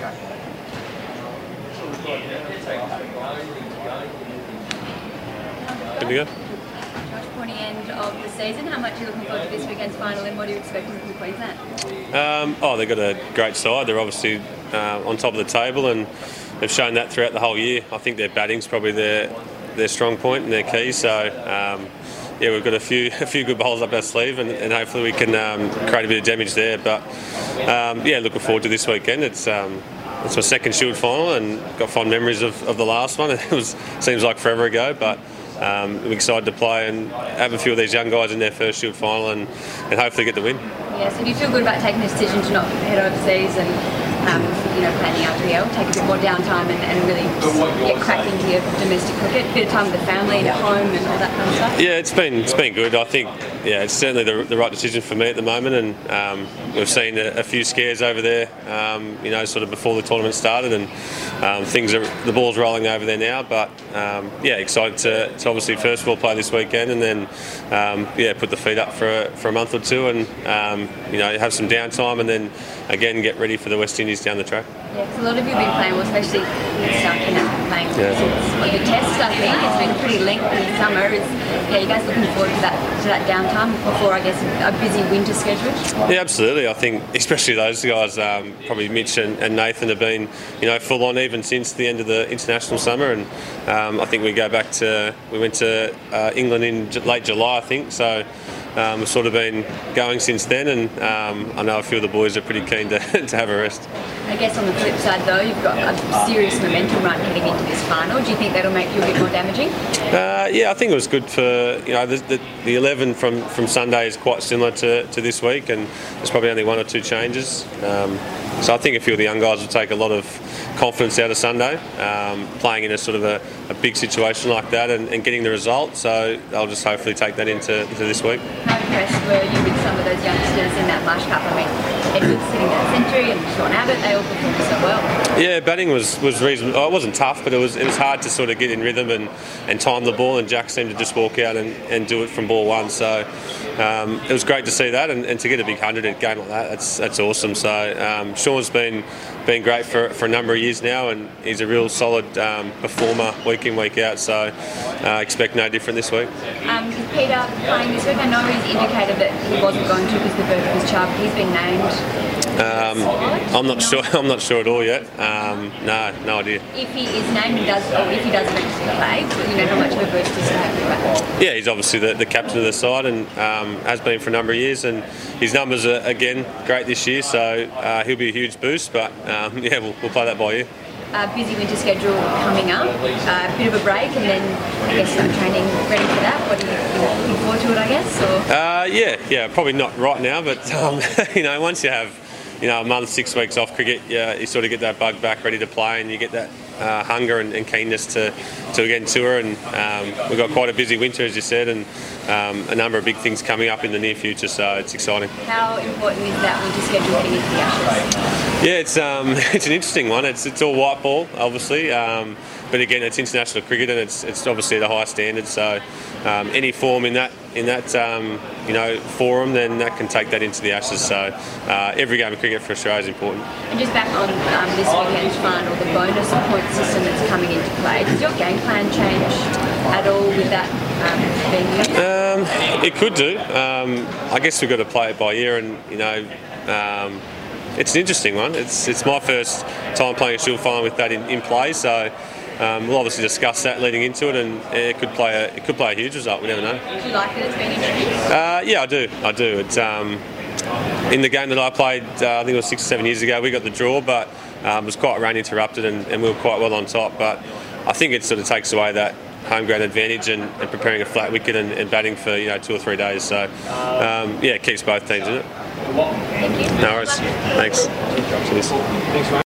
Good to go. Josh, pointy end of the season. How much are you looking forward to this weekend's final, and what are you expecting from Queensland? They've got a great side. They're obviously on top of the table, and they've shown that throughout the whole year. I think their batting's probably their strong point and their key. So we've got a few good bowls up our sleeve, and hopefully we can create a bit of damage there. But looking forward to this weekend. It's my second Shield final, and got fond memories of the last one. It seems like forever ago, but I'm excited to play and have a few of these young guys in their first Shield final and hopefully get the win. Yeah, so do you feel good about taking the decision to not head overseas and playing the IPL, take a bit more downtime and really just get cracking into your domestic cricket, a bit of time with the family and at home and all that kind of stuff? Yeah, it's been good. I think it's certainly the right decision for me at the moment, and we've seen a few scares over there, sort of before the tournament started, and the ball's rolling over there now. But excited to obviously first of all play this weekend, and then put the feet up for a month or two, and have some downtime, and then again get ready for the West Indies down the track. Yeah, because a lot of you have been playing, well, especially Starkin playing since the test. I think it's been a pretty lengthy summer. You guys looking forward to that downtime before, I guess, a busy winter schedule? Yeah, absolutely. I think especially those guys, probably Mitch and Nathan, have been full on even since the end of the international summer, and I think we went to England in late July, I think. So we've sort of been going since then, and I know a few of the boys are pretty keen to have a rest. I guess on the flip side though, you've got a serious momentum run heading into this final. Do you think that'll make you a bit more damaging? I think it was good for, the 11 from Sunday is quite similar to this week, and there's probably only one or two changes. So I think a few of the young guys will take a lot of confidence out of Sunday, playing in a sort of a big situation like that and getting the result. So they'll just hopefully take that into this week. How impressed were you with some of those youngsters in that Marsh Cup? I mean, Edwards sitting at the century and Sean Abbott, they all performed so well. Yeah, batting was reasonable. It wasn't tough, but it was hard to sort of get in rhythm and time the ball, and Jack seemed to just walk out and do it from ball one. So it was great to see that, and to get a big 100 in a game like that, that's awesome. So Sean's been great for a number of years now, and he's a real solid performer week in, week out. So expect no different this week. Peter playing this week, I know he's indicated that he wasn't going to because the bird was charred. He's been named. I'm not sure. I'm not sure at all yet. No idea. If he is named, if he does eventually play, how much of a boost does he have? Yeah, he's obviously the captain of the side, and has been for a number of years, and his numbers are again great this year. So he'll be a huge boost. But we'll play that by ear. Busy winter schedule coming up, a bit of a break, and then I guess start training ready for that. What are you looking forward to it, I guess? Probably not right now, but once you have a month, 6 weeks off cricket, you sort of get that bug back, ready to play, and you get that hunger and keenness to again tour. And we've got quite a busy winter, as you said, and a number of big things coming up in the near future, so it's exciting. How important is that winter schedule heading into the Ashes? Yeah, it's an interesting one. It's all white ball, obviously, but again, it's international cricket, and it's obviously at a high standard. So any form in that forum, then that can take that into the Ashes. So every game of cricket for Australia is important. And just back on this weekend's final, the bonus point system that's coming into play. Does your game plan change at all with that being used? It could do. I guess we've got to play it by ear, and it's an interesting one. It's my first time playing a Shield final with that in play, so we'll obviously discuss that leading into it, and it could play a huge result. We never know. Do you like that it's been introduced? I do. It's in the game that I played. I think it was 6 or 7 years ago. We got the draw, but it was quite rain interrupted, and we were quite well on top. But I think it sort of takes away that home ground advantage and preparing a flat wicket and batting for 2 or 3 days. So it keeps both teams in it. Thank you. No worries. Thanks.